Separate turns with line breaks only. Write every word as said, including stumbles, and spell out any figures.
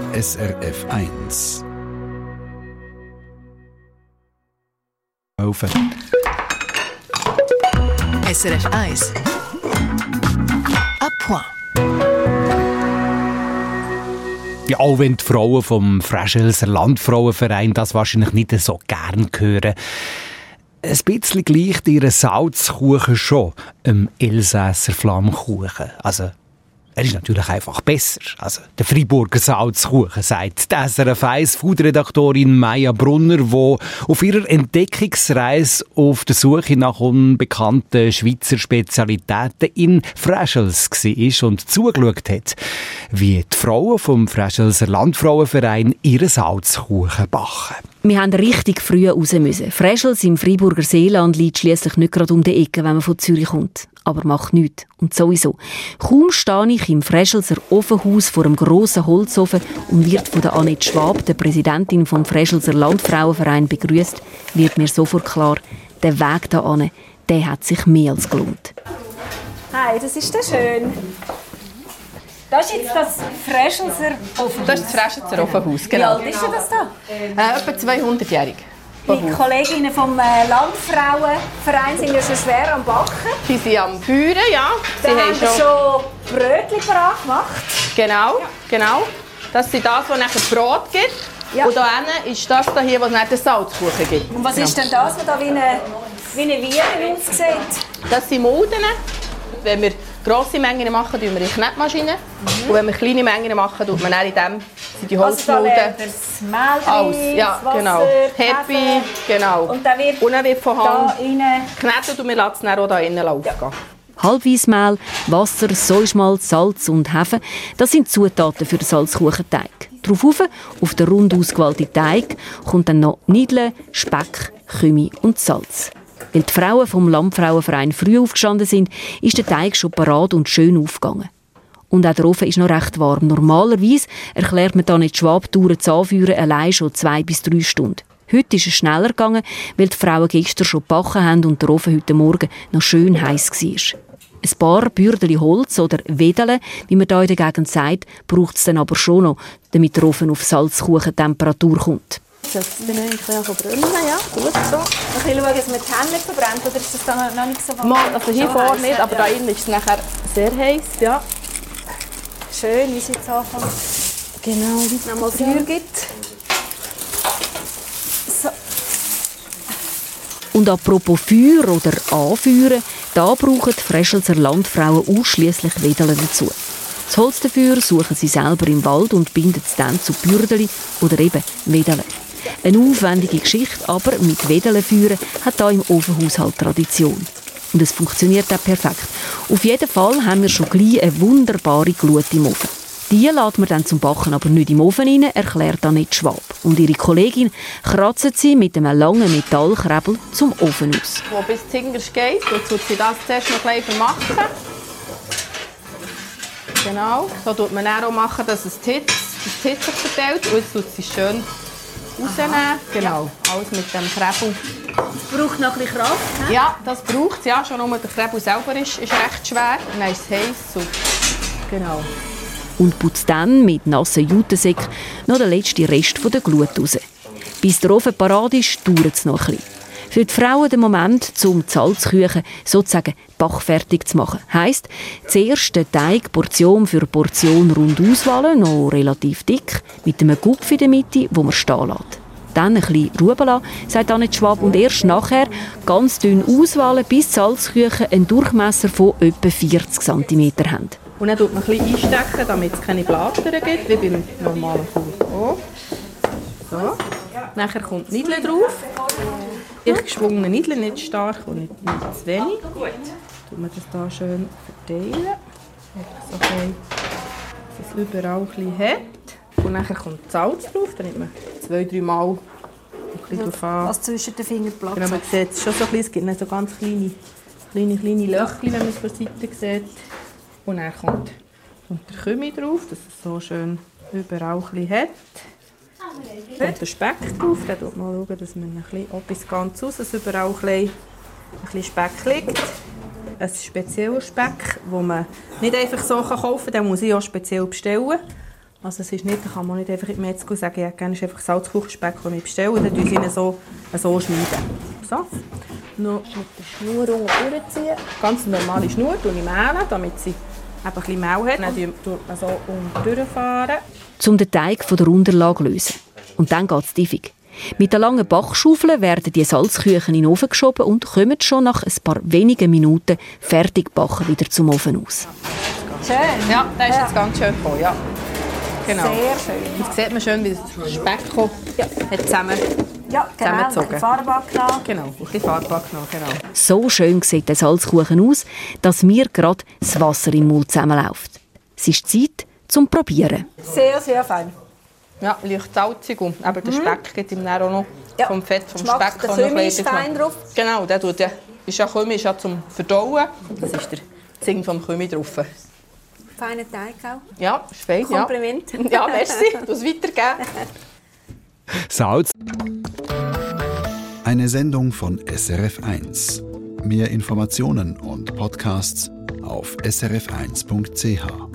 S R F eins.
S R F eins. À point.
Ja, auch wenn die Frauen vom Fräschelser Landfrauenverein das wahrscheinlich nicht so gern hören. Ein bisschen gleicht ihr Salzkuchen schon dem Elsässer Flammkuchen. Also, er ist natürlich einfach besser. Also, der Freiburger Salzkuchen, sagt die S R F eins Food-Redaktorin Maja Brunner, die auf ihrer Entdeckungsreise auf der Suche nach unbekannten Schweizer Spezialitäten in Fräschels war und zugeschaut hat, wie die Frauen vom Fräschelser Landfrauenverein ihren Salzkuchen backen.
Wir haben richtig früh raus müssen. Fräschels im Freiburger Seeland liegt schliesslich nicht gerade um die Ecke, wenn man von Zürich kommt. Aber macht nichts. Und sowieso. Kaum stehe ich im Fräschelser Ofenhaus vor einem grossen Holzofen und wird von der Annette Schwab, der Präsidentin vom Fräschelser Landfrauenverein, begrüßt, wird mir sofort klar, der Weg hierhin, der hat sich mehr als gelohnt.
Hi, das ist doch schön. Das ist jetzt das Fräschelser Ofenhaus.
Das ist das Fräschelser Ofenhaus, genau.
Wie alt ist denn das da?
Äh, etwa zweihundertjährig.
Die Kolleginnen vom äh, Landfrauenverein sind ja schon schwer am Backen.
Sie sind am Feuern, ja. Sie
Sie haben
haben schon...
schon Brötchen parat gemacht.
Genau, genau. Das ist das, was nachher Brot gibt.
Ja.
Und da hinten ist das hier, was nachher den Salzkuchen gibt.
Und was ist denn das, was da wie eine, wie eine Wiege aussieht?
Das sind Mulden. Wenn wir grosse Mengen machen, tun wir in Knetmaschinen. Mhm. Und wenn wir kleine Mengen machen, tut man dann in dem sind die Holzmulden.
Also da das Mehl drin,
alles, ja,
das Wasser,
genau. Happy, genau.
Und dann wird,
und dann wird von Hand
da rein
geknetet und wir lassen es dann auch da innen laufen. Ja.
Halbweissmehl, Wasser, Säuschmalz, Salz und Hefe, das sind Zutaten für den Salzkuchenteig. Darauf, auf den rund ausgewählten Teig, kommt dann noch Nideln, Speck, Kümi und Salz. Weil die Frauen vom Landfrauenverein früh aufgestanden sind, ist der Teig schon parat und schön aufgegangen. Und auch der Ofen ist noch recht warm. Normalerweise erklärt man dann nicht Schwab, dauert das Anführen allein schon zwei bis drei Stunden. Heute ist es schneller gegangen, weil die Frauen gestern schon gebacken haben und der Ofen heute Morgen noch schön heiß war. Ein paar Bürdeli Holz oder Wedele, wie man hier in der Gegend sagt, braucht es dann aber schon noch, damit der Ofen auf Salzkuchentemperatur kommt.
Jetzt bin ich ein bisschen verbrennen, ja, gut so.
ein bisschen schauen, dass man die Hände nicht verbrennt, oder ist das dann noch nicht so warm?
Mal, also hier vorne nicht, aber da innen ist es nachher sehr heiß, ja.
Schön, wie es jetzt anfängt.
Genau,
wie es nochmal Feuer gibt. So.
Und apropos Feuer oder Anfeuern, da brauchen die Fräschelser Landfrauen ausschliesslich Wedele dazu. Das Holz dafür suchen sie selber im Wald und binden es dann zu Bürdeli oder eben Wedele. Eine aufwendige Geschichte, aber mit Wedele führen hat hier im Ofenhaushalt Tradition. Und es funktioniert auch perfekt. Auf jeden Fall haben wir schon gleich eine wunderbare Glut im Ofen. Die lässt man dann zum Backen aber nicht im Ofen rein, erklärt Annette Schwab. Und ihre Kollegin kratzt sie mit einem langen Metallkrebel zum Ofen aus.
Wo bis zuhinterst geht, jetzt wird sie das zuerst noch ein bisschen vermachen. Genau, so tut man dann auch machen, dass es die Hitze, das Hitze sich verteilt. Und jetzt tut sie schön rausnehmen. Genau, alles mit dem Krebel.
Es braucht noch ein bisschen Kraft, he?
Ja, das braucht es. Ja, schon nur der Krebel selber ist, ist recht schwer. Und dann ist es heiß. Und genau.
Und putzt dann mit nassen Jutesäck noch den letzten Rest der Glut raus. Bis der Ofen parat ist, dauert es noch ein bisschen. Für die Frauen der Moment, um die Salzküche sozusagen backfertig zu machen. Heisst, zuerst den Teig Portion für Portion rund auswählen, noch relativ dick, mit einem Gupf in der Mitte, wo man stehen lässt. Dann ein bisschen ruhen lassen, sagt Annette Schwab, und erst nachher ganz dünn auswählen, bis die Salzküche einen Durchmesser von etwa vierzig Zentimeter haben.
Und dann tut man ein bisschen einstecken, damit es keine Blattern gibt, wie beim normalen Kuchen. So. Nachher kommt die Nidle drauf. Ich geschwungene Nidle, nicht stark und nicht, nicht zu wenig. Tut man das hier schön verteilen. So ein, dass es überall ein bisschen hat. Und nachher kommt Salz drauf. Dann nimmt man zwei, drei Mal ein bisschen drauf an.
Was zwischen den Fingern Platz.
Genau, man sieht es schon so ein bisschen. Es gibt so ganz kleine, kleine, kleine Löchchen, wenn man es von der Seite sieht. Und dann kommt, kommt der Kümi drauf, dass es so schön überall ein bisschen hat. Und der Speck drauf, dann schaut man schauen, dass man ein bisschen auch bis ganz raus, dass überall ein bisschen, ein bisschen Speck liegt. Ein spezieller Speck, den man nicht einfach so kaufen kann, den muss ich auch speziell bestellen. Also es ist nicht, da kann man nicht einfach in die Metzger sagen, ich hätte gerne einfach Salzkuchenspeck, den ich bestelle. Dann schneiden sie ihn so, so schneiden. So. Noch mit der Schnur unten durchziehen. Ganz normale Schnur, die ich mehlen, damit sie ein bisschen Mehl hat. Dann so unten durchfahren.
Um den Teig von der Unterlage zu lösen. Und dann geht es tiefig. Mit der langen Backschaufel werden die Salzküchen in den Ofen geschoben und kommen schon nach ein paar wenigen Minuten fertig gebacken wieder zum Ofen aus.
Schön.
Ja, das ist jetzt ganz schön gekommen, ja. Genau.
Sehr schön.
Jetzt sieht man schön, wie das Speck ja. hat zusammen
Ja, genau. Ein bisschen Farbe angenommen.
Genau, ein bisschen Farbe angenommen, genau.
So schön sieht der Salzkuchen aus, dass mir gerade das Wasser im Mund zusammenläuft. Es ist Zeit zum Probieren.
Sehr, sehr fein.
Ja, leicht salzig und aber der Speck gibt ihm dann auch noch
Ja.
vom Fett vom
Schmeckt
Speck
der
auch noch
Kümmel
ein
ist
bisschen.
fein drauf.
Genau, der tut ja, ist ja Kümmel ist ja zum Verdauen. Das ist der Zing vom Kümmel drauf.
Feiner Teig auch.
Ja, ist fein.
Kompliment.
Ja, ja merci. Du es weitergeben.
Salz.
Eine Sendung von S R F eins. Mehr Informationen und Podcasts auf s r f eins punkt c h.